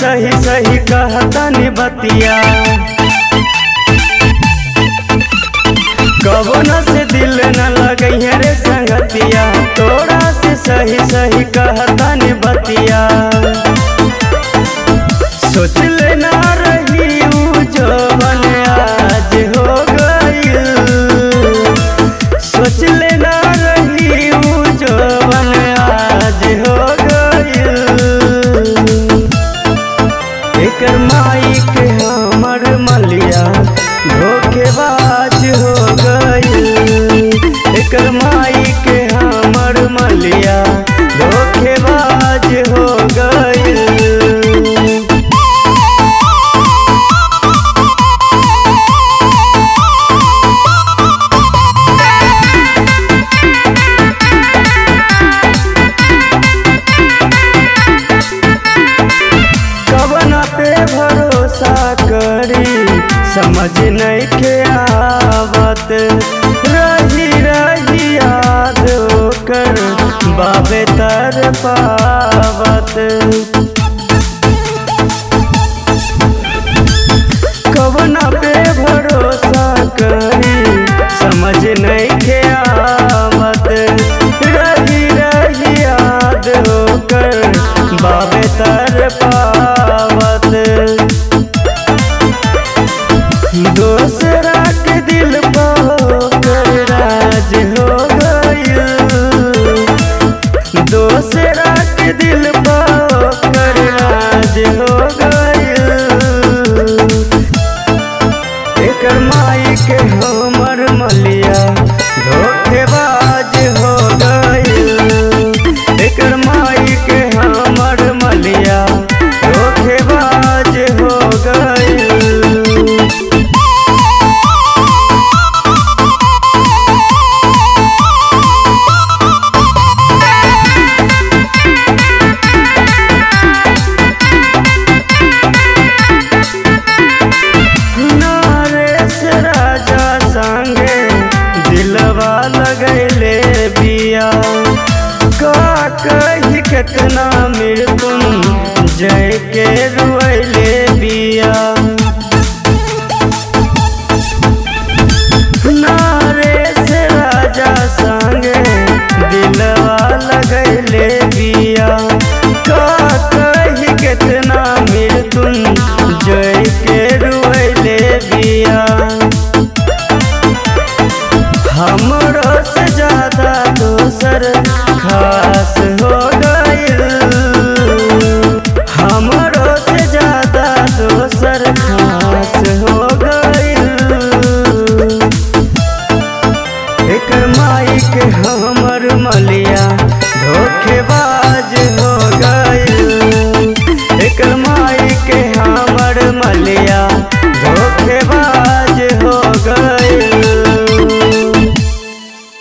सही सही कहतनी बतिया, कबो न से दिल न लगई है रे संगतिया। तोरा से सही सही कहतनी बतिया, सोच लेना रही ऊ जवन आज हो गइल। सोच लेना रही ऊ जवन आज हो गइल। एकर माई के हमर मलिया धोखेबाज हो गइल। एकर माई के हमर मलिया धोखेबाज हो गइल। कवना पे भरोसा करी समझ नइखे आवत। रही रही याद ओकर बाबे तर पावत। कवना पे भरोसा करी समझ नइखे आवत। रही रही याद ओकर बाबे तर पावत। दूसरा के दिल पर राज हो गइल। दूसरा के दिल पर राज हो गइल। एकर माई के हमर मलिया